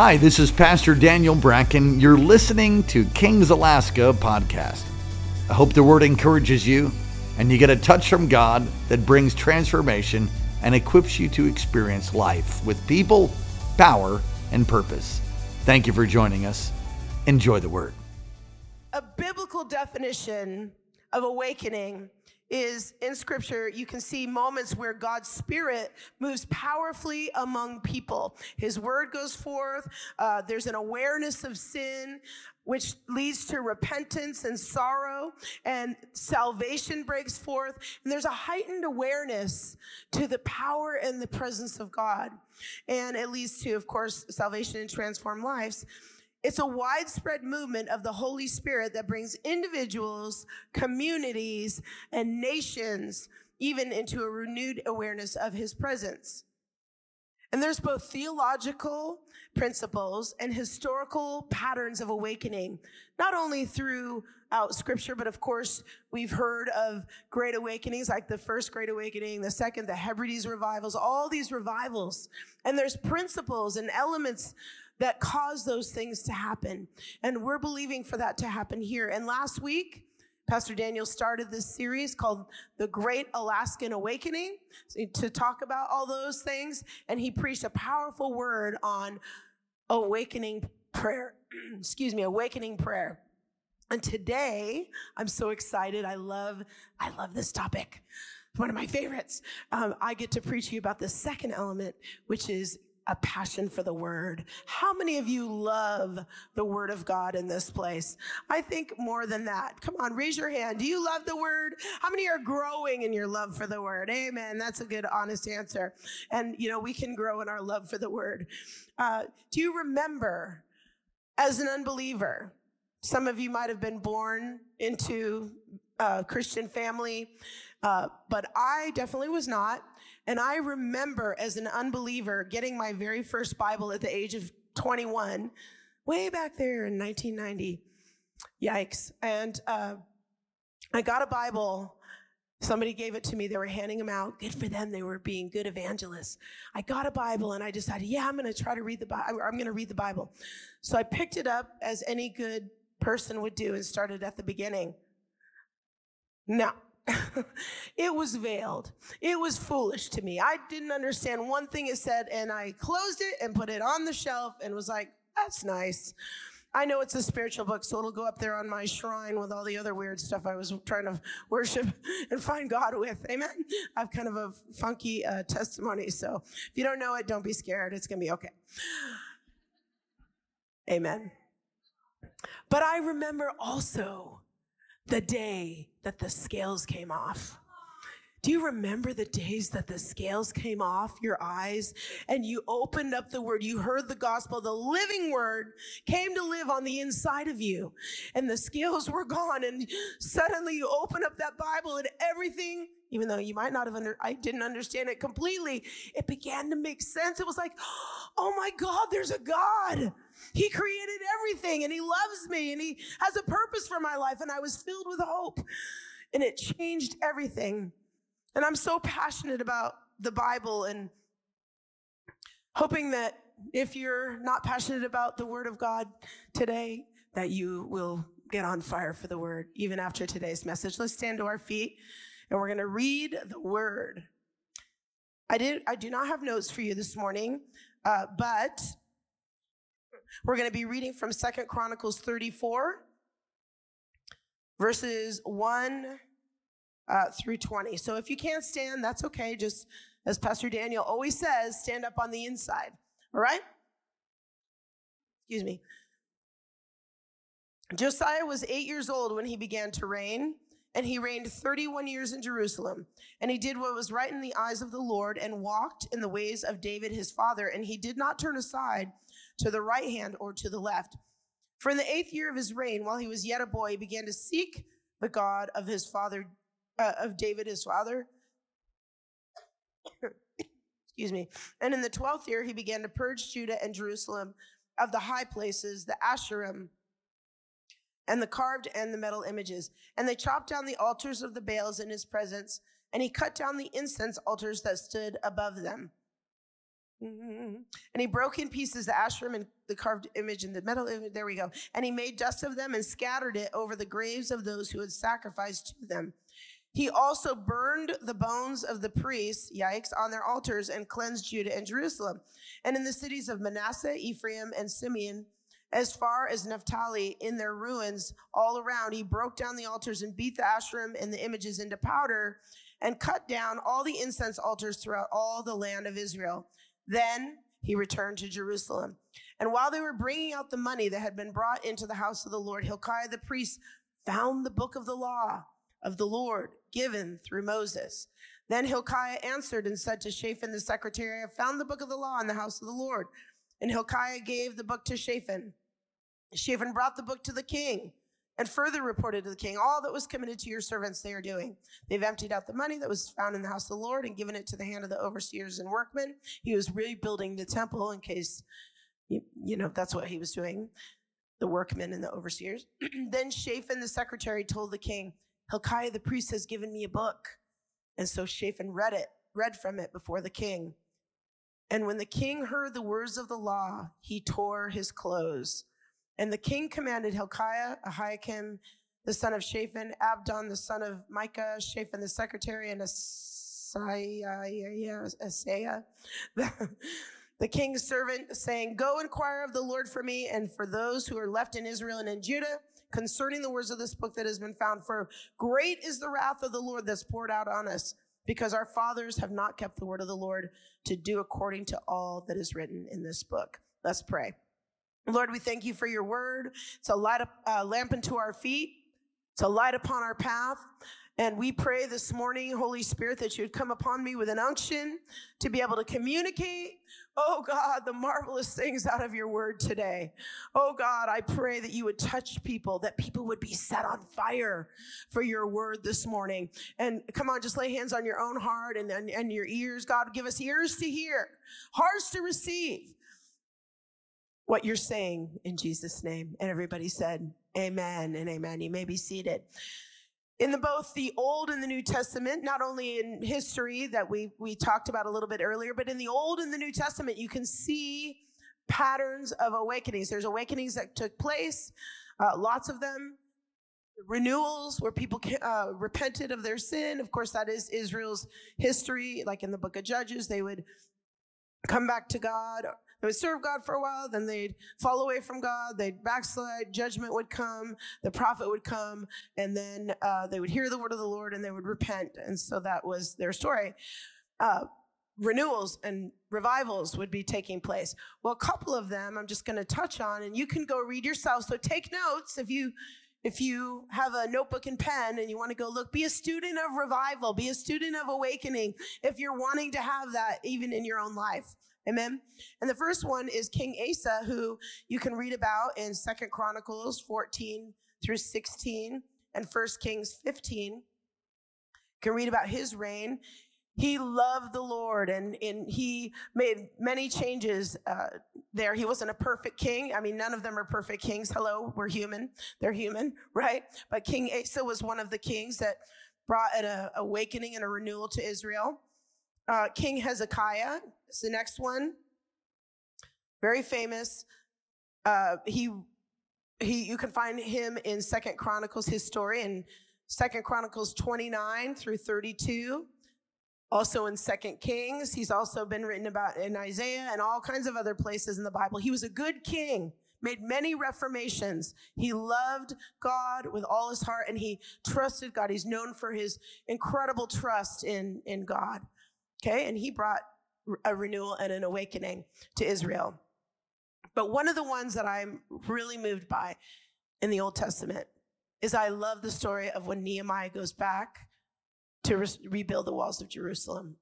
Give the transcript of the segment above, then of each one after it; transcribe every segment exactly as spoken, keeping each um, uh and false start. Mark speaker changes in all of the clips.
Speaker 1: Hi, this is Pastor Daniel Bracken. You're listening to Kings Alaska podcast. I hope the word encourages you and you get a touch from God that brings transformation and equips you to experience life with people, power, and purpose. Thank you for joining us. Enjoy the word.
Speaker 2: A biblical definition of awakening is in scripture. You can see moments where God's Spirit moves powerfully among people. His word goes forth. Uh, there's an awareness of sin, which leads to repentance and sorrow, and salvation breaks forth. And there's a heightened awareness to the power and the presence of God. And it leads to, of course, salvation and transformed lives. It's a widespread movement of the Holy Spirit that brings individuals, communities, and nations even into a renewed awareness of his presence. And there's both theological principles and historical patterns of awakening, not only throughout scripture, but of course, we've heard of great awakenings, like the first Great Awakening, the second, the Hebrides revivals, all these revivals. And there's principles and elements that cause those things to happen. And we're believing for that to happen here. And last week, Pastor Daniel started this series called The Great Alaskan Awakening to talk about all those things. And he preached a powerful word on awakening prayer. Excuse me, awakening prayer. And today, I'm so excited. I love, I love this topic. It's one of my favorites. Um, I get to preach to you about the second element, which is a passion for the word. How many of you love the word of God in this place? I think more than that. Come on, raise your hand. Do you love the word? How many are growing in your love for the word? Amen. That's a good, honest answer. And, you know, we can grow in our love for the word. Uh, do you remember as an unbeliever, some of you might have been born into a Christian family, uh, but I definitely was not. And I remember as an unbeliever getting my very first Bible at the age of twenty-one, way back there in nineteen ninety. Yikes. And uh, I got a Bible. Somebody gave it to me. They were handing them out. Good for them. They were being good evangelists. I got a Bible and I decided, yeah, I'm going to try to read the Bible. I'm going to read the Bible. So I picked it up as any good person would do and started at the beginning. No. It was veiled. It was foolish to me. I didn't understand one thing it said, and I closed it and put it on the shelf and was like, that's nice. I know it's a spiritual book, so it'll go up there on my shrine with all the other weird stuff I was trying to worship and find God with. Amen? I have kind of a funky uh, testimony, so if you don't know it, don't be scared. It's going to be okay. Amen. But I remember also the day that the scales came off. Do you remember the days that the scales came off your eyes and you opened up the word, you heard the gospel, the living word came to live on the inside of you and the scales were gone and suddenly you open up that Bible and everything, even though you might not have under, I didn't understand it completely, it began to make sense. It was like, oh my God, there's a God. He created everything and he loves me and he has a purpose for my life. And I was filled with hope and it changed everything. And I'm so passionate about the Bible and hoping that if you're not passionate about the word of God today, that you will get on fire for the word, even after today's message. Let's stand to our feet and we're going to read the word. I did. I do not have notes for you this morning, uh, but we're going to be reading from Second Chronicles thirty-four, verses one uh, through twenty. So if you can't stand, that's okay. Just as Pastor Daniel always says, stand up on the inside. All right? Excuse me. Josiah was eight years old when he began to reign, and he reigned thirty-one years in Jerusalem. And he did what was right in the eyes of the Lord and walked in the ways of David his father, and he did not turn aside to the right hand or to the left. For in the eighth year of his reign, while he was yet a boy, he began to seek the God of his father, uh, of David his father. Excuse me. And in the twelfth year, he began to purge Judah and Jerusalem of the high places, the Asherim, and the carved and the metal images. And they chopped down the altars of the Baals in his presence, and he cut down the incense altars that stood above them. And he broke in pieces the Asherim and the carved image and the metal image. There we go. And he made dust of them and scattered it over the graves of those who had sacrificed to them. He also burned the bones of the priests, yikes, on their altars and cleansed Judah and Jerusalem. And in the cities of Manasseh, Ephraim, and Simeon, as far as Naphtali, in their ruins all around, he broke down the altars and beat the Asherim and the images into powder and cut down all the incense altars throughout all the land of Israel. Then he returned to Jerusalem. And while they were bringing out the money that had been brought into the house of the Lord, Hilkiah the priest found the book of the law of the Lord given through Moses. Then Hilkiah answered and said to Shaphan the secretary, I found the book of the law in the house of the Lord. And Hilkiah gave the book to Shaphan. Shaphan brought the book to the king and further reported to the king all that was committed to your servants they are doing. They've emptied out the money that was found in the house of the Lord and given it to the hand of the overseers and workmen. He was rebuilding the temple in case, you, you know, that's what he was doing, the workmen and the overseers. Then Shaphan the secretary told the king, Hilkiah the priest has given me a book. And so Shaphan read it, read from it before the king. And when the king heard the words of the law, he tore his clothes. And the king commanded Hilkiah, Ahikam, the son of Shaphan, Abdon, the son of Micah, Shaphan the secretary, and Asaiah, Asaiah the, the king's servant, saying, Go inquire of the Lord for me and for those who are left in Israel and in Judah concerning the words of this book that has been found. For great is the wrath of the Lord that's poured out on us, because our fathers have not kept the word of the Lord to do according to all that is written in this book. Let's pray. Lord, we thank you for your word. It's a light, uh, lamp unto our feet. It's a light upon our path. And we pray this morning, Holy Spirit, that you would come upon me with an unction to be able to communicate, oh God, the marvelous things out of your word today. Oh God, I pray that you would touch people, that people would be set on fire for your word this morning. And come on, just lay hands on your own heart and, and, and your ears. God, give us ears to hear, hearts to receive what you're saying in Jesus' name. And everybody said, amen and amen. You may be seated. In the, both the Old and the New Testament, not only in history that we, we talked about a little bit earlier, but in the Old and the New Testament, you can see patterns of awakenings. There's awakenings that took place, uh, lots of them. Renewals where people uh, repented of their sin. Of course, that is Israel's history. Like in the book of Judges, they would come back to God. They would serve God for a while, then they'd fall away from God, they'd backslide, judgment would come, the prophet would come, and then uh, they would hear the word of the Lord and they would repent. And so that was their story. Uh, renewals and revivals would be taking place. Well, a couple of them I'm just going to touch on, and you can go read yourself. So take notes if you If you have a notebook and pen and you want to go look. Be a student of revival. Be a student of awakening if you're wanting to have that even in your own life. Amen. And the first one is King Asa, who you can read about in Second Chronicles fourteen through sixteen and First Kings fifteen. You can read about his reign. He loved the Lord, and, and he made many changes uh, there. He wasn't a perfect king. I mean, none of them are perfect kings. Hello, we're human. They're human, right? But King Asa was one of the kings that brought an awakening and a renewal to Israel. Uh, King Hezekiah is the next one. Very famous. Uh, he, he, you can find him in Second Chronicles, his story, in Second Chronicles twenty-nine through thirty-two. Also in Second Kings. He's also been written about in Isaiah and all kinds of other places in the Bible. He was a good king, made many reformations. He loved God with all his heart, and he trusted God. He's known for his incredible trust in, in God. Okay, and he brought a renewal and an awakening to Israel. But one of the ones that I'm really moved by in the Old Testament is I love the story of when Nehemiah goes back to re- rebuild the walls of Jerusalem.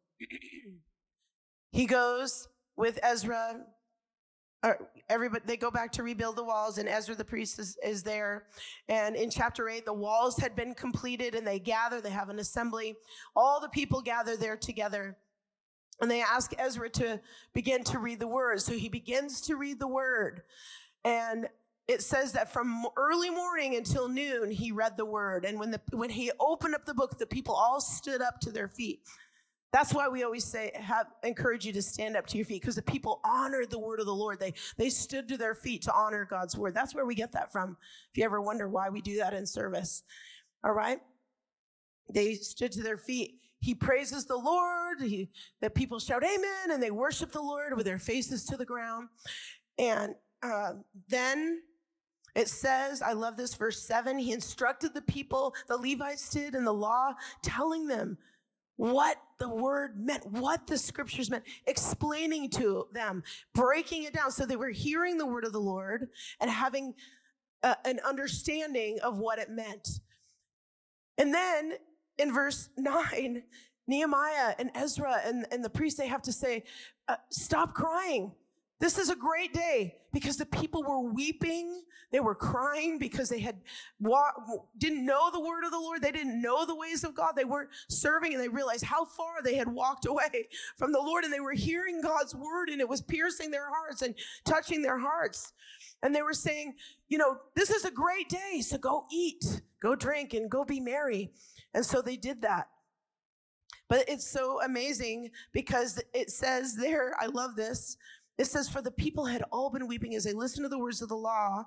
Speaker 2: He goes with Ezra, or everybody, they go back to rebuild the walls, and Ezra the priest is, is there. And in chapter eight, the walls had been completed, and they gather, they have an assembly. All the people gather there together, and they ask Ezra to begin to read the word. So he begins to read the word, and it says that from early morning until noon, he read the word. And when the when he opened up the book, the people all stood up to their feet. That's why we always say, have, encourage you to stand up to your feet, because the people honored the word of the Lord. They, they stood to their feet to honor God's word. That's where we get that from, if you ever wonder why we do that in service. All right? They stood to their feet. He praises the Lord. He, the people shout amen, and they worship the Lord with their faces to the ground. And uh, then it says, I love this, verse seven, he instructed the people, the Levites did, in the law, telling them what the word meant, what the scriptures meant, explaining to them, breaking it down. So they were hearing the word of the Lord and having uh, an understanding of what it meant. And then in verse nine, Nehemiah and Ezra and, and the priests, they have to say, uh, stop crying. This is a great day, because the people were weeping. They were crying because they had wa- didn't know the word of the Lord. They didn't know the ways of God. They weren't serving, and they realized how far they had walked away from the Lord, and they were hearing God's word, and it was piercing their hearts and touching their hearts. And they were saying, you know, this is a great day, so go eat, go drink, and go be merry. And so they did that. But it's so amazing, because it says there, I love this, it says, for the people had all been weeping as they listened to the words of the law.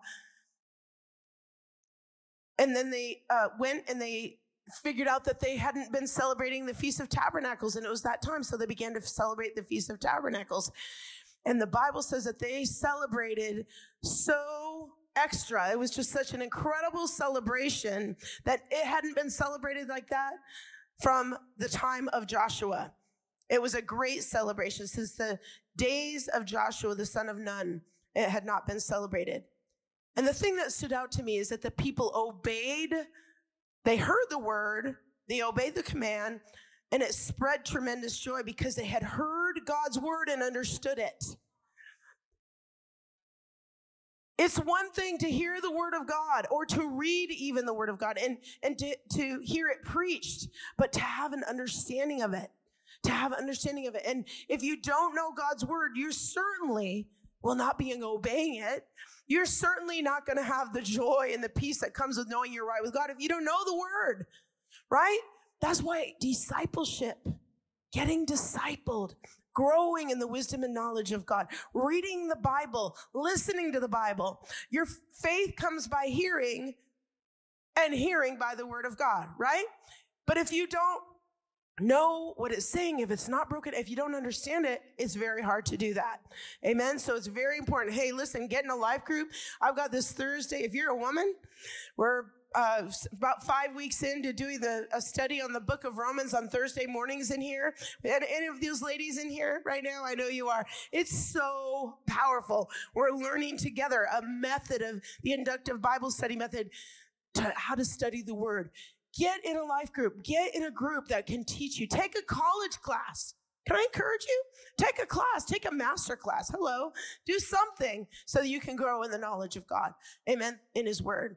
Speaker 2: And then they uh, went and they figured out that they hadn't been celebrating the Feast of Tabernacles, and it was that time, so they began to celebrate the Feast of Tabernacles. And the Bible says that they celebrated so extra. It was just such an incredible celebration that it hadn't been celebrated like that from the time of Joshua. It was a great celebration. Since the days of Joshua, the son of Nun, it had not been celebrated. And the thing that stood out to me is that the people obeyed. They heard the word, they obeyed the command, and it spread tremendous joy because they had heard God's word and understood it. It's one thing to hear the word of God, or to read even the word of God, and, and to, to hear it preached, but to have an understanding of it. To have an understanding of it. And if you don't know God's word, you certainly will not be obeying it. You're certainly not going to have the joy and the peace that comes with knowing you're right with God if you don't know the word, right? That's why discipleship, getting discipled, growing in the wisdom and knowledge of God, reading the Bible, listening to the Bible. Your faith comes by hearing, and hearing by the word of God, right? But if you don't know what it's saying, if it's not broken, if you don't understand it, it's very hard to do that. Amen. So it's very important. Hey, listen, get in a life group. I've got this Thursday. If you're a woman, we're uh, about five weeks into doing the, a study on the book of Romans on Thursday mornings in here. And any of those ladies in here right now, I know you are. It's so powerful. We're learning together a method of the inductive Bible study method to how to study the word. Get in a life group. Get in a group that can teach you. Take a college class. Can I encourage you? Take a class. Take a master class. Hello. Do something so that you can grow in the knowledge of God. Amen. In his word.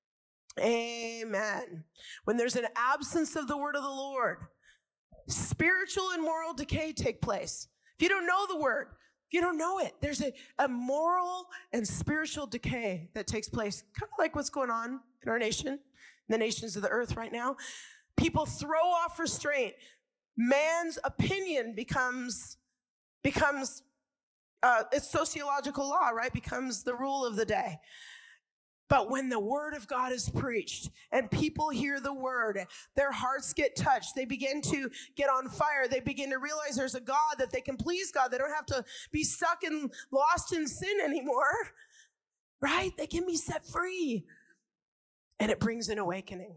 Speaker 2: Amen. When there's an absence of the word of the Lord, spiritual and moral decay take place. If you don't know the word, if you don't know it, there's a, a moral and spiritual decay that takes place, kind of like what's going on in our nation. The nations of the earth right now. People throw off restraint. Man's opinion becomes, becomes uh, it's sociological law, right? Becomes the rule of the day. But when the word of God is preached and people hear the word, their hearts get touched. They begin to get on fire. They begin to realize there's a God, that they can please God. They don't have to be stuck and lost in sin anymore, right? They can be set free. And it brings an awakening.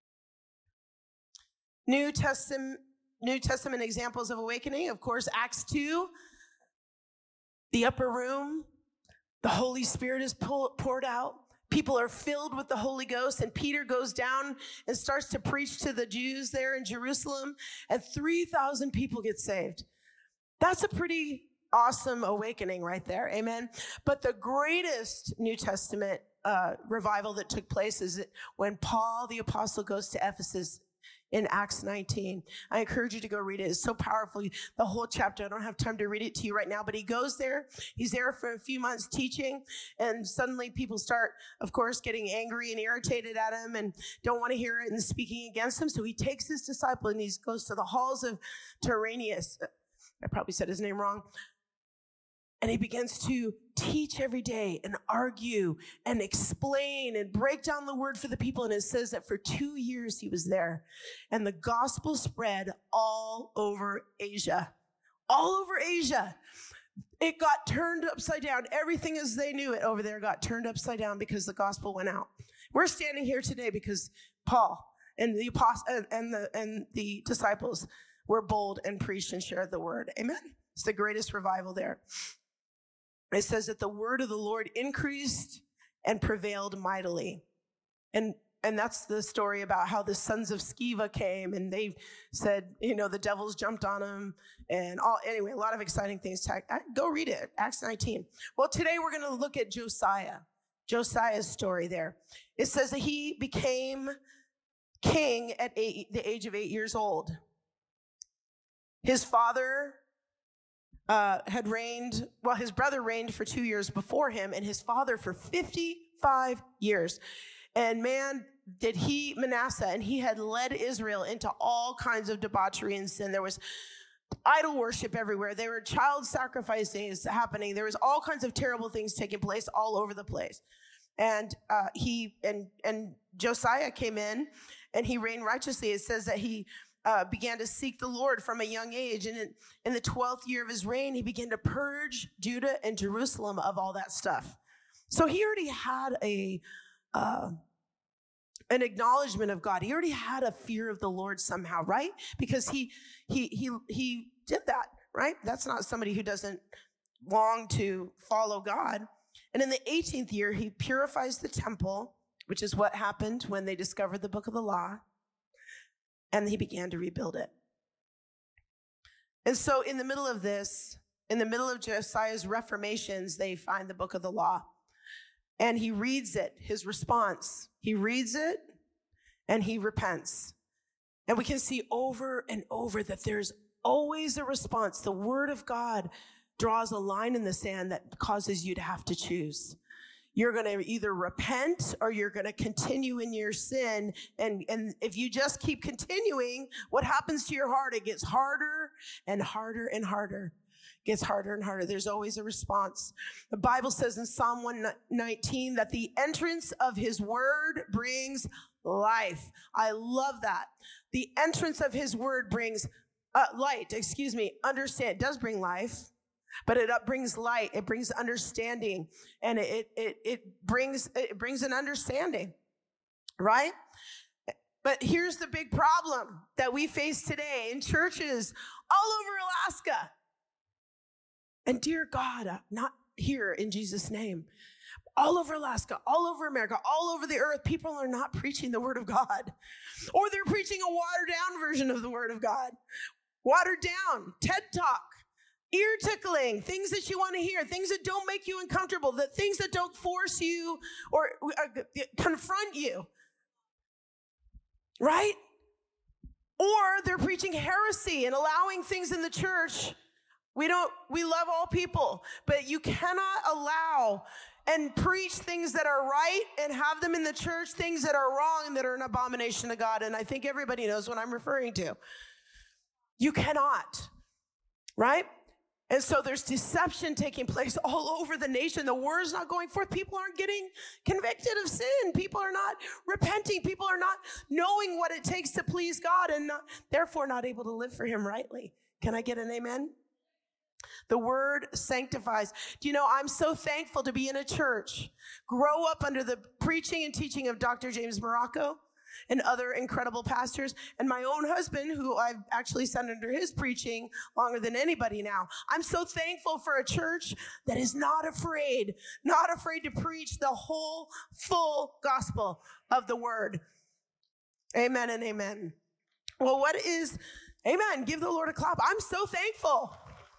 Speaker 2: New Testament, New Testament examples of awakening, of course, Acts two, the upper room, the Holy Spirit is poured out. People are filled with the Holy Ghost, and Peter goes down and starts to preach to the Jews there in Jerusalem, and three thousand people get saved. That's a pretty awesome awakening right there, amen? But the greatest New Testament Uh, revival that took place is when Paul the apostle goes to Ephesus in Acts nineteen. I encourage you to go read it. It's so powerful. The whole chapter, I don't have time to read it to you right now, but he goes there. He's there for a few months teaching, and suddenly people start, of course, getting angry and irritated at him and don't want to hear it and speaking against him. So he takes his disciple and he goes to the halls of Tyrannus. I probably said his name wrong. And he begins to teach every day and argue and explain and break down the word for the people. And it says that for two years he was there. And the gospel spread all over Asia. All over Asia. It got turned upside down. Everything as they knew it over there got turned upside down because the gospel went out. We're standing here today because Paul and the apostles and the, and the disciples were bold and preached and shared the word. Amen? It's the greatest revival there. It says that the word of the Lord increased and prevailed mightily. And and that's the story about how the sons of Sceva came and they said, you know, the devils jumped on them and all. Anyway, a lot of exciting things. Go read it, Acts nineteen. Well, today we're going to look at Josiah, Josiah's story there. It says that he became king at eight, the age of eight years old. His father Uh, had reigned, well, his brother reigned for two years before him, and his father for fifty-five years. And man, did he, Manasseh, and he had led Israel into all kinds of debauchery and sin. There was idol worship everywhere. There were child sacrifices happening. There was all kinds of terrible things taking place all over the place. And uh, he and and Josiah came in, and he reigned righteously. It says that he Uh, began to seek the Lord from a young age. And in, in the twelfth year of his reign, he began to purge Judah and Jerusalem of all that stuff. So he already had a uh, an acknowledgement of God. He already had a fear of the Lord somehow, right? Because he he he he did that, right? That's not somebody who doesn't long to follow God. And in the eighteenth year, he purifies the temple, which is what happened when they discovered the book of the law. And he began to rebuild it. And so in the middle of this, in the middle of Josiah's reformations, they find the book of the law. And he reads it, his response. He reads it and he repents. And we can see over and over that there's always a response. The word of God draws a line in the sand that causes you to have to choose. You're going to either repent or you're going to continue in your sin. And, and if you just keep continuing, what happens to your heart? It gets harder and harder and harder. It gets harder and harder. There's always a response. The Bible says in Psalm one nineteen that the entrance of his word brings life. I love that. The entrance of his word brings uh, light, excuse me, understand. It does bring life. But it brings light, it brings understanding, and it, it, it, brings, it brings an understanding, right? But here's the big problem that we face today in churches all over Alaska. And dear God, not here in Jesus' name, all over Alaska, all over America, all over the earth, people are not preaching the word of God. Or they're preaching a watered down version of the word of God. Watered down, TED Talk. Ear tickling, things that you want to hear, things that don't make you uncomfortable, the things that don't force you or uh, confront you, right? Or they're preaching heresy and allowing things in the church. We don't, we love all people, but you cannot allow and preach things that are right and have them in the church, things that are wrong and that are an abomination to God. And I think everybody knows what I'm referring to. You cannot, right? And so there's deception taking place all over the nation. The word is not going forth. People aren't getting convicted of sin. People are not repenting. People are not knowing what it takes to please God and not, therefore not able to live for him rightly. Can I get an amen? The word sanctifies. Do you know, I'm so thankful to be in a church, grow up under the preaching and teaching of Doctor James Morocco and other incredible pastors, and my own husband, who I've actually sat under his preaching longer than anybody now. I'm so thankful for a church that is not afraid, not afraid to preach the whole, full gospel of the word. Amen and amen. Well, what is, amen, give the Lord a clap. I'm so thankful.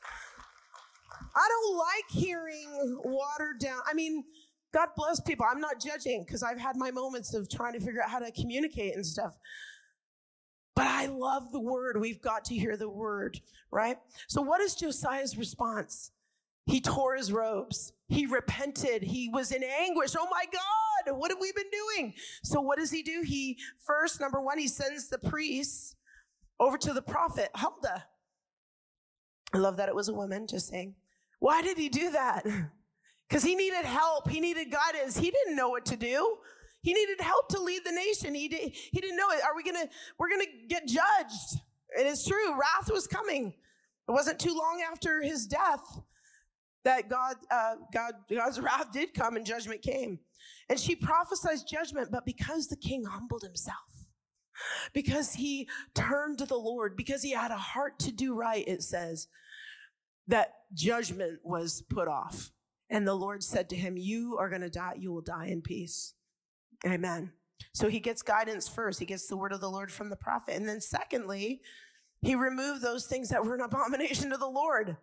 Speaker 2: I don't like hearing watered down. I mean, God bless people. I'm not judging because I've had my moments of trying to figure out how to communicate and stuff. But I love the word. We've got to hear the word, right? So what is Josiah's response? He tore his robes. He repented. He was in anguish. Oh my God, what have we been doing? So what does he do? He first, number one, he sends the priests over to the prophet, Huldah. I love that it was a woman, just saying. Why did he do that? Because he needed help. He needed guidance. He didn't know what to do. He needed help to lead the nation. He, did, he didn't know it. Are we going to, we're going to get judged. And it's true. Wrath was coming. It wasn't too long after his death that God, uh, God, God's wrath did come and judgment came. And she prophesied judgment, but because the king humbled himself, because he turned to the Lord, because he had a heart to do right, it says, that judgment was put off. And the Lord said to him, you are going to die. You will die in peace. Amen. So he gets guidance first. He gets the word of the Lord from the prophet. And then secondly, he removed those things that were an abomination to the Lord.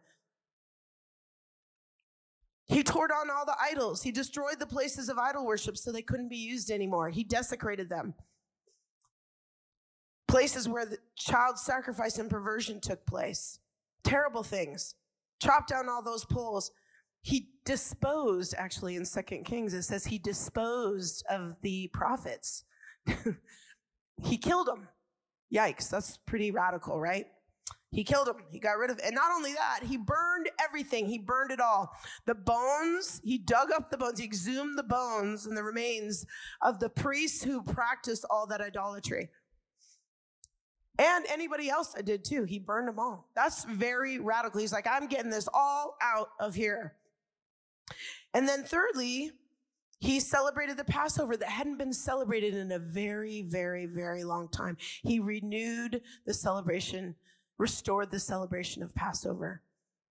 Speaker 2: He tore down all the idols. He destroyed the places of idol worship so they couldn't be used anymore. He desecrated them. Places where the child sacrifice and perversion took place. Terrible things. Chopped down all those poles. He disposed, actually in Second Kings, it says he disposed of the prophets. He killed them. Yikes, that's pretty radical, right? He killed them. He got rid of it. And not only that, he burned everything. He burned it all. The bones, he dug up the bones. He exhumed the bones and the remains of the priests who practiced all that idolatry. And anybody else that did too. He burned them all. That's very radical. He's like, I'm getting this all out of here. And then thirdly, he celebrated the Passover that hadn't been celebrated in a very, very, very long time. He renewed the celebration, restored the celebration of Passover.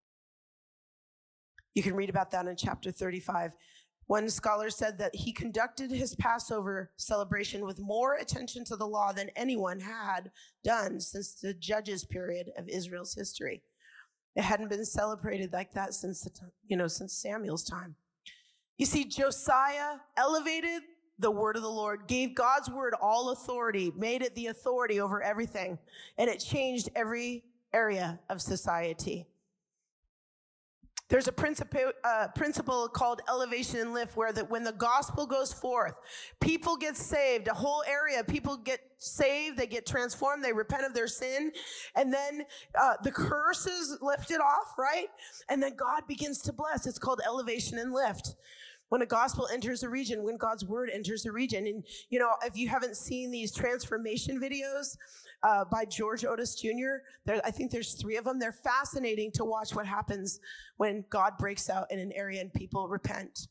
Speaker 2: You can read about that in chapter thirty-five. One scholar said that he conducted his Passover celebration with more attention to the law than anyone had done since the Judges period of Israel's history. It hadn't been celebrated like that since the time, you know, since Samuel's time. You see, Josiah elevated the word of the Lord, gave God's word all authority, made it the authority over everything, and it changed every area of society. There's a principle, uh, principle called elevation and lift, where the, when the gospel goes forth, people get saved, a whole area, people get saved, they get transformed, they repent of their sin, and then uh, the curse is lifted off, right? And then God begins to bless. It's called elevation and lift. When a gospel enters a region, when God's word enters a region. And, you know, if you haven't seen these transformation videos uh, by George Otis Junior, there, I think there's three of them. They're fascinating to watch what happens when God breaks out in an area and people repent.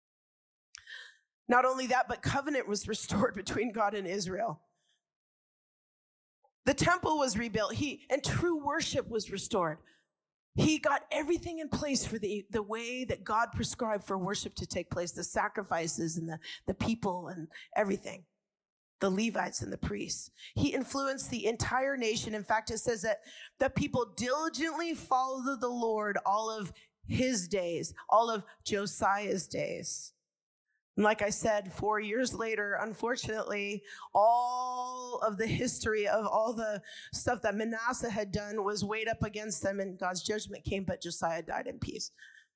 Speaker 2: Not only that, but covenant was restored between God and Israel. The temple was rebuilt, he and true worship was restored. He got everything in place for the, the way that God prescribed for worship to take place, the sacrifices and the, the people and everything, the Levites and the priests. He influenced the entire nation. In fact, it says that the people diligently followed the Lord all of his days, all of Josiah's days. And like I said, four years later, unfortunately, all of the history of all the stuff that Manasseh had done was weighed up against them, and God's judgment came, but Josiah died in peace.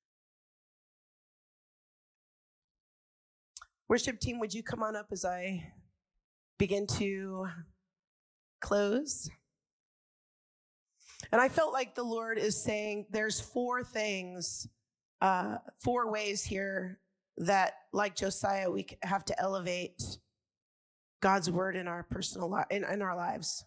Speaker 2: Worship team, would you come on up as I begin to close? And I felt like the Lord is saying there's four things, uh, four ways here that, like Josiah, we have to elevate God's word in our personal life, in, in our lives.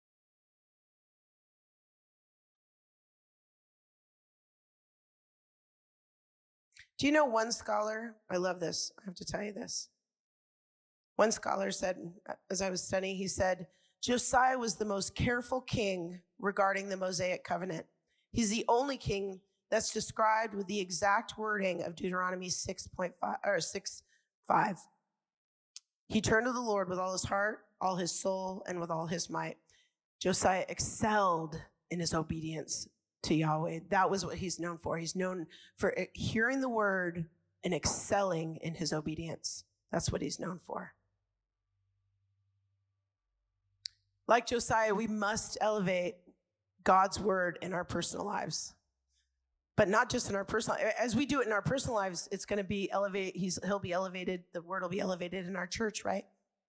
Speaker 2: Do you know one scholar? I love this. I have to tell you this. One scholar said, as I was studying, he said, Josiah was the most careful king regarding the Mosaic covenant. He's the only king that's described with the exact wording of Deuteronomy six point five or six five. He turned to the Lord with all his heart, all his soul, and with all his might. Josiah excelled in his obedience to Yahweh. That was what he's known for. He's known for hearing the word and excelling in his obedience. That's what he's known for. Like Josiah, we must elevate God's word in our personal lives. But not just in our personal, as we do it in our personal lives, it's going to be elevate. He's, he'll be elevated. The word will be elevated in our church, right?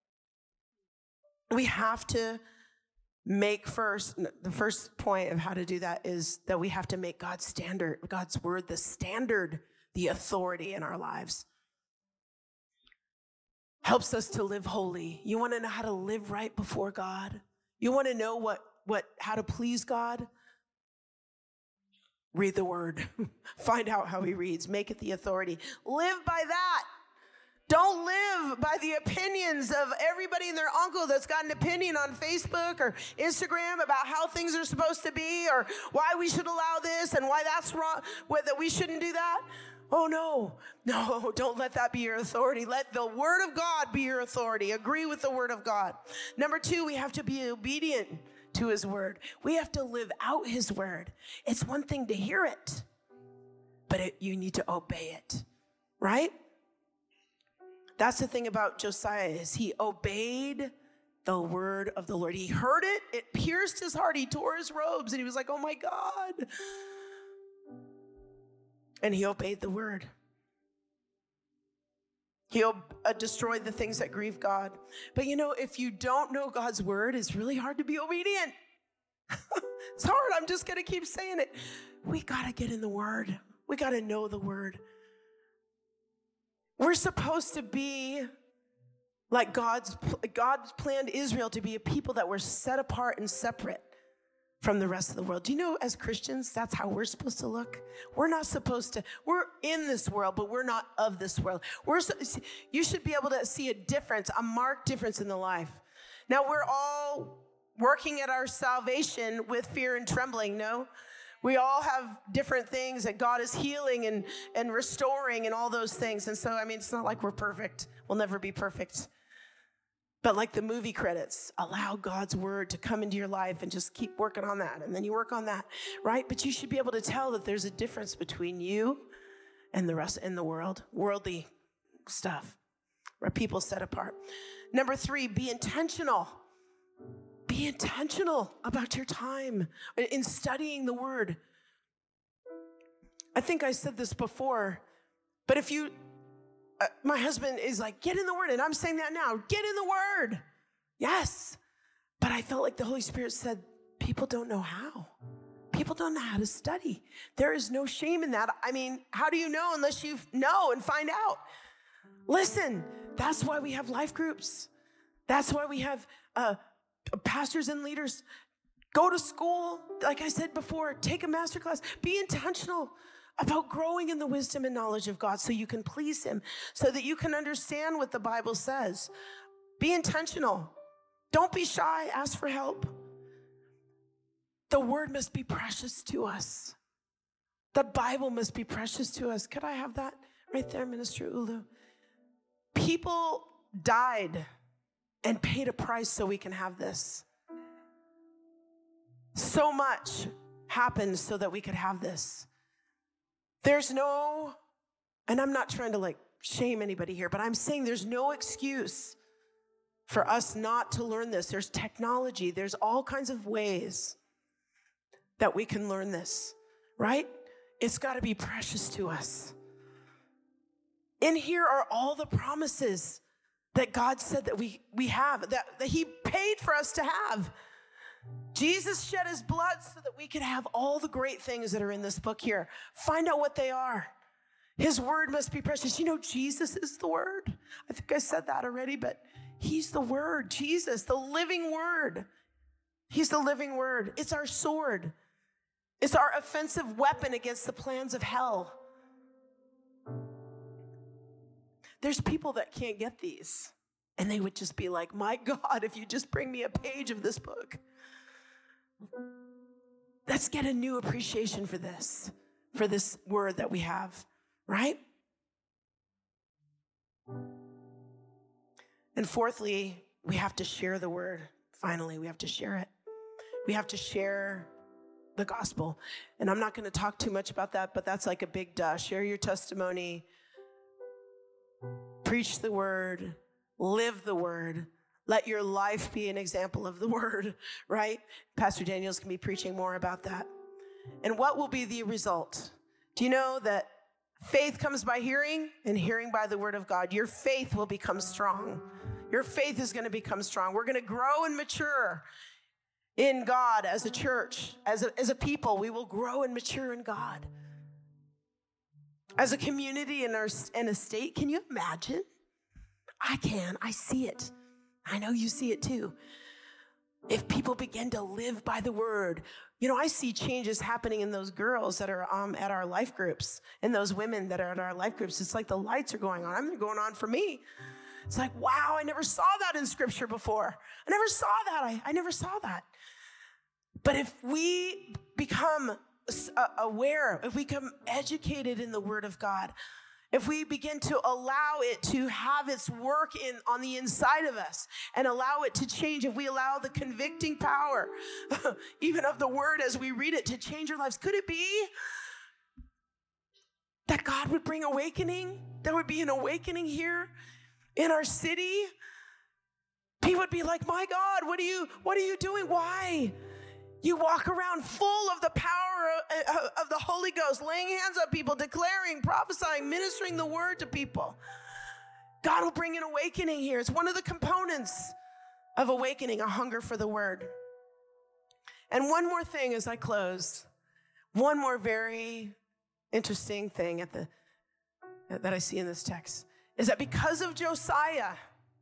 Speaker 2: We have to make first, the first point of how to do that is that we have to make God's standard, God's word, the standard, the authority in our lives. Helps us to live holy. You want to know how to live right before God? You want to know what, what, how to please God? Read the word. Find out how he reads. Make it the authority. Live by that. Don't live by the opinions of everybody and their uncle that's got an opinion on Facebook or Instagram about how things are supposed to be or why we should allow this and why that's wrong, that we shouldn't do that. Oh, no. No, don't let that be your authority. Let the word of God be your authority. Agree with the word of God. Number two, we have to be obedient to his word. We have to live out his word. It's one thing to hear it, but it, you need to obey it, right? That's the thing about Josiah is he obeyed the word of the Lord. He heard it. It pierced his heart. He tore his robes and he was like, oh my God. And he obeyed the word. He uh, destroyed the things that grieve God. But you know, if you don't know God's word, it's really hard to be obedient. It's hard. I'm just going to keep saying it. We got to get in the word. We got to know the word. We're supposed to be like God's, God's planned Israel to be a people that were set apart and separate from the rest of the world. Do you know, as Christians, that's how we're supposed to look? We're not supposed to, we're in this world, but we're not of this world. We're, you should be able to see a difference, a marked difference in the life. Now, we're all working at our salvation with fear and trembling, no? We all have different things that God is healing and, and restoring and all those things. And so, I mean, it's not like we're perfect. We'll never be perfect. But like the movie credits, allow God's word to come into your life and just keep working on that. And then you work on that, right? But you should be able to tell that there's a difference between you and the rest in the world, worldly stuff, where people set apart. Number three, be intentional. Be intentional about your time in studying the word. I think I said this before, but if you, Uh, my husband is like, get in the word. And I'm saying that now. Get in the word. Yes. But I felt like the Holy Spirit said, people don't know how. People don't know how to study. There is no shame in that. I mean, how do you know unless you know and find out? Listen, that's why we have life groups. That's why we have uh, pastors and leaders. Go to school. Like I said before, take a master class. Be intentional about growing in the wisdom and knowledge of God so you can please him, so that you can understand what the Bible says. Be intentional. Don't be shy. Ask for help. The word must be precious to us. The Bible must be precious to us. Could I have that right there, Minister Ulu? People died and paid a price so we can have this. So much happened so that we could have this. There's no, and I'm not trying to like shame anybody here, but I'm saying there's no excuse for us not to learn this. There's technology. There's all kinds of ways that we can learn this, right? It's got to be precious to us. In here are all the promises that God said that we, we have, that, that he paid for us to have. Jesus shed his blood so that we could have all the great things that are in this book here. Find out what they are. His word must be precious. You know, Jesus is the word. I think I said that already, but he's the word. Jesus, the living word. He's the living word. It's our sword. It's our offensive weapon against the plans of hell. There's people that can't get these, and they would just be like, my God, if you just bring me a page of this book. Let's get a new appreciation for this, for this word that we have, right? And fourthly, we have to share the word. Finally, we have to share it. We have to share the gospel. And I'm not going to talk too much about that, but that's like a big duh. Share your testimony. Preach the word. Live the word. Let your life be an example of the word, right? Pastor Daniel's going to be preaching more about that. And what will be the result? Do you know that faith comes by hearing and hearing by the word of God? Your faith will become strong. Your faith is going to become strong. We're going to grow and mature in God as a church, as a, as a people. We will grow and mature in God. As a community in our in a state, can you imagine? I can. I see it. I know you see it too. If people begin to live by the word, you know, I see changes happening in those girls that are um, at our life groups and those women that are at our life groups. It's like the lights are going on. They're going on for me. It's like, wow, I never saw that in scripture before. I never saw that. I, I never saw that. But if we become aware, if we become educated in the word of God, if we begin to allow it to have its work in on the inside of us and allow it to change, if we allow the convicting power, even of the word as we read it, to change our lives, could it be that God would bring awakening? There would be an awakening here in our city. People would be like, my God, what are you, what are you doing? Why? You walk around full of the power of the Holy Ghost, laying hands on people, declaring, prophesying, ministering the word to people. God will bring an awakening here. It's one of the components of awakening, a hunger for the word. And one more thing as I close, one more very interesting thing at the that I see in this text is that because of Josiah,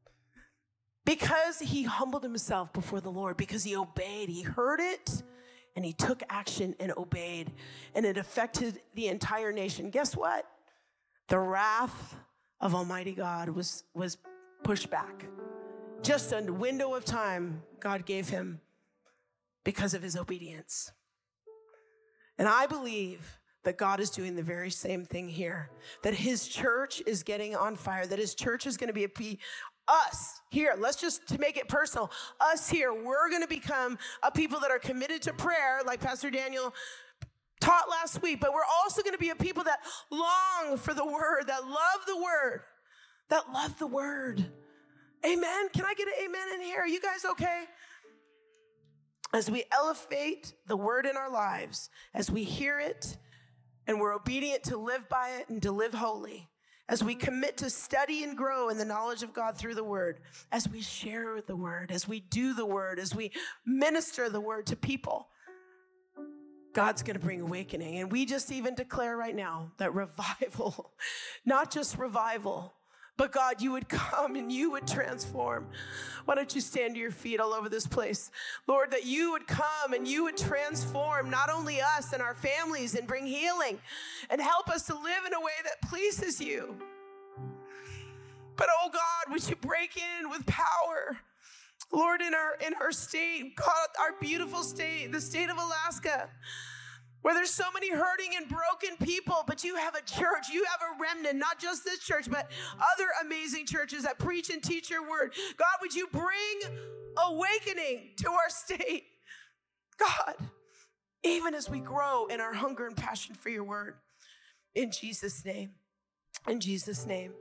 Speaker 2: because he humbled himself before the Lord, because he obeyed, he heard it, and he took action and obeyed, and it affected the entire nation. Guess what? The wrath of Almighty God was, was pushed back. Just a window of time God gave him because of his obedience. And I believe that God is doing the very same thing here, that his church is getting on fire, that his church is going to be a us here, let's just to make it personal, us here, we're going to become a people that are committed to prayer, like Pastor Daniel taught last week, but we're also going to be a people that long for the word, that love the word, that love the word. Amen? Can I get an amen in here? Are you guys okay? As we elevate the word in our lives, as we hear it, and we're obedient to live by it and to live holy, as we commit to study and grow in the knowledge of God through the word, as we share the word, as we do the word, as we minister the word to people, God's going to bring awakening. And we just even declare right now that revival, not just revival, but God, you would come and you would transform. Why don't you stand to your feet all over this place? Lord, that you would come and you would transform not only us and our families and bring healing and help us to live in a way that pleases you. But oh God, would you break in with power? Lord, in our, in our state, God, our beautiful state, the state of Alaska, where there's so many hurting and broken people, but you have a church, you have a remnant, not just this church, but other amazing churches that preach and teach your word. God, would you bring awakening to our state? God, even as we grow in our hunger and passion for your word, in Jesus' name, in Jesus' name.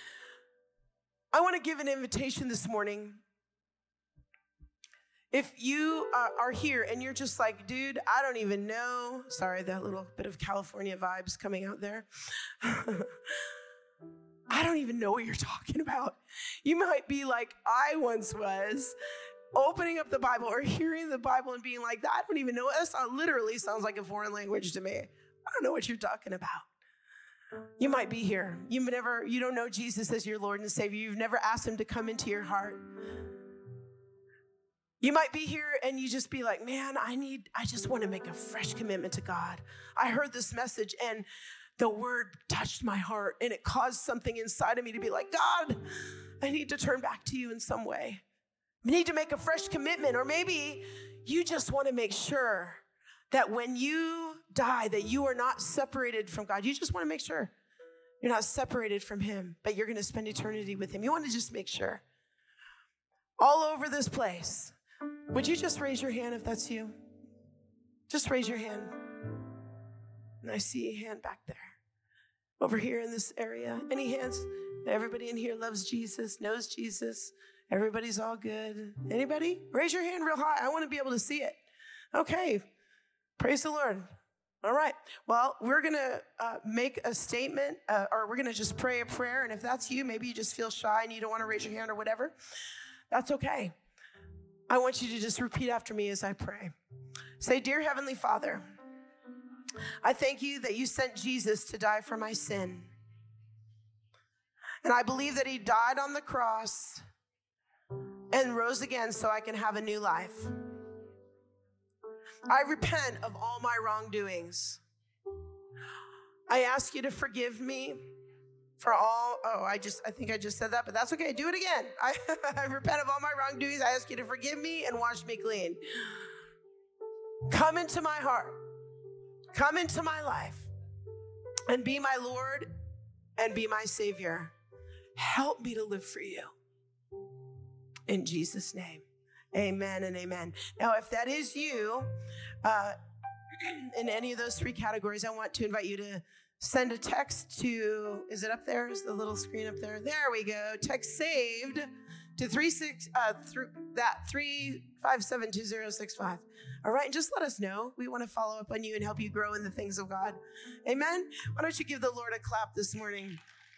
Speaker 2: I want to give an invitation this morning. If you uh, are here and you're just like, dude, I don't even know. Sorry, that little bit of California vibes coming out there. I don't even know what you're talking about. You might be like I once was, opening up the Bible or hearing the Bible and being like, I don't even know. That literally sounds like a foreign language to me. I don't know what you're talking about. You might be here. You've never, you don't know Jesus as your Lord and Savior. You've never asked him to come into your heart. You might be here and you just be like, man, I need, I just want to make a fresh commitment to God. I heard this message and the word touched my heart and it caused something inside of me to be like, God, I need to turn back to you in some way. I need to make a fresh commitment. Or maybe you just want to make sure that when you die, that you are not separated from God. You just want to make sure you're not separated from him, but you're going to spend eternity with him. You want to just make sure. All over this place. Would you just raise your hand if that's you? Just raise your hand. And I see a hand back there. Over here in this area. Any hands? Everybody in here loves Jesus, knows Jesus. Everybody's all good. Anybody? Raise your hand real high. I want to be able to see it. Okay. Praise the Lord. All right. Well, we're going to uh, make a statement, uh, or we're going to just pray a prayer. And if that's you, maybe you just feel shy and you don't want to raise your hand or whatever. That's okay. I want you to just repeat after me as I pray. Say, Dear Heavenly Father, I thank you that you sent Jesus to die for my sin. And I believe that he died on the cross and rose again so I can have a new life. I repent of all my wrongdoings. I ask you to forgive me for all, oh, I just, I think I just said that, but that's okay. Do it again. I, I repent of all my wrongdoings. I ask you to forgive me and wash me clean. Come into my heart. Come into my life and be my Lord and be my Savior. Help me to live for you. In Jesus' name, amen and amen. Now, if that is you, uh, in any of those three categories, I want to invite you to send a text to, is it up there? Is the little screen up there? There we go. Text saved to three six uh through that three five seven two zero six five. All right, and just let us know. We want to follow up on you and help you grow in the things of God. Amen. Why don't you give the Lord a clap this morning?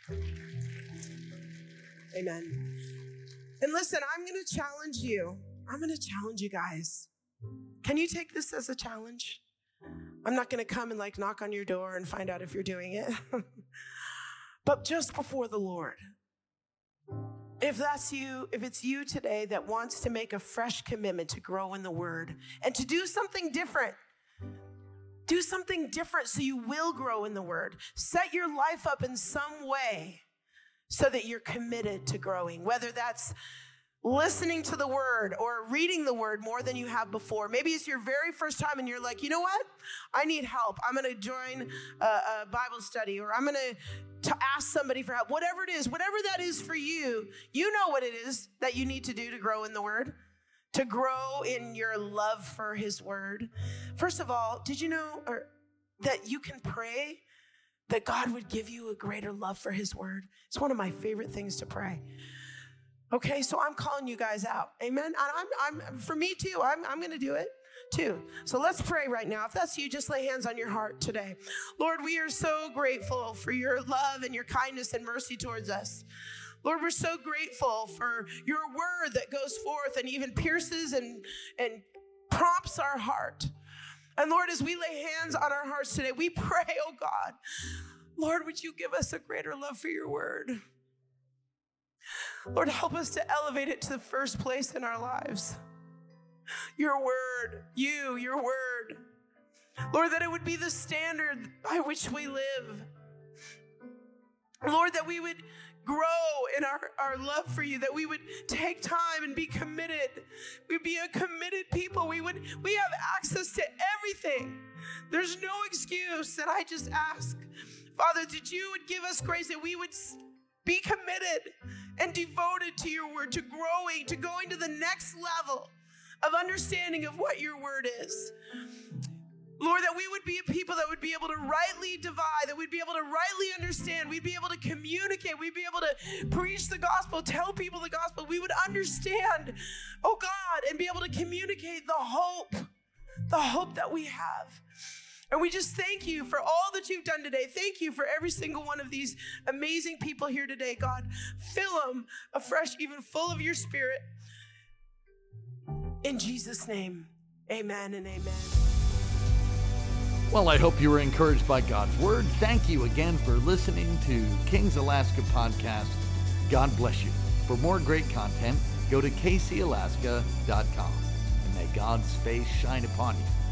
Speaker 2: Amen. And listen, I'm going to challenge you. I'm going to challenge you guys. Can you take this as a challenge? I'm not going to come and like knock on your door and find out if you're doing it. But just before the Lord, if that's you, if it's you today that wants to make a fresh commitment to grow in the Word and to do something different, do something different so you will grow in the Word. Set your life up in some way so that you're committed to growing, whether that's listening to the Word or reading the Word more than you have before. Maybe it's your very first time and you're like, you know what? I need help. I'm going to join a, a Bible study, or I'm going to to ask somebody for help. Whatever it is, whatever that is for you, you know what it is that you need to do to grow in the Word, to grow in your love for His Word. First of all, did you know or, that you can pray that God would give you a greater love for His Word? It's one of my favorite things to pray. Okay, so I'm calling you guys out. Amen. And I'm, I'm for me too. I'm, I'm going to do it too. So let's pray right now. If that's you, just lay hands on your heart today. Lord, we are so grateful for your love and your kindness and mercy towards us. Lord, we're so grateful for your word that goes forth and even pierces and, and prompts our heart. And Lord, as we lay hands on our hearts today, we pray, oh God, Lord, would you give us a greater love for your word? Lord, help us to elevate it to the first place in our lives. Your word, you, your word. Lord, that it would be the standard by which we live. Lord, that we would grow in our, our love for you, that we would take time and be committed. We'd be a committed people. We would we have access to everything. There's no excuse. And I just ask, Father, that you would give us grace, that we would be committed and devoted to your word, to growing, to going to the next level of understanding of what your word is. Lord, that we would be a people that would be able to rightly divide, that we'd be able to rightly understand, we'd be able to communicate, we'd be able to preach the gospel, tell people the gospel. We would understand, oh God, and be able to communicate the hope, the hope that we have. And we just thank you for all that you've done today. Thank you for every single one of these amazing people here today, God. Fill them afresh, even full of your spirit. In Jesus' name, amen and amen.
Speaker 1: Well, I hope you were encouraged by God's word. Thank you again for listening to Kings Alaska Podcast. God bless you. For more great content, go to k c alaska dot com. And may God's face shine upon you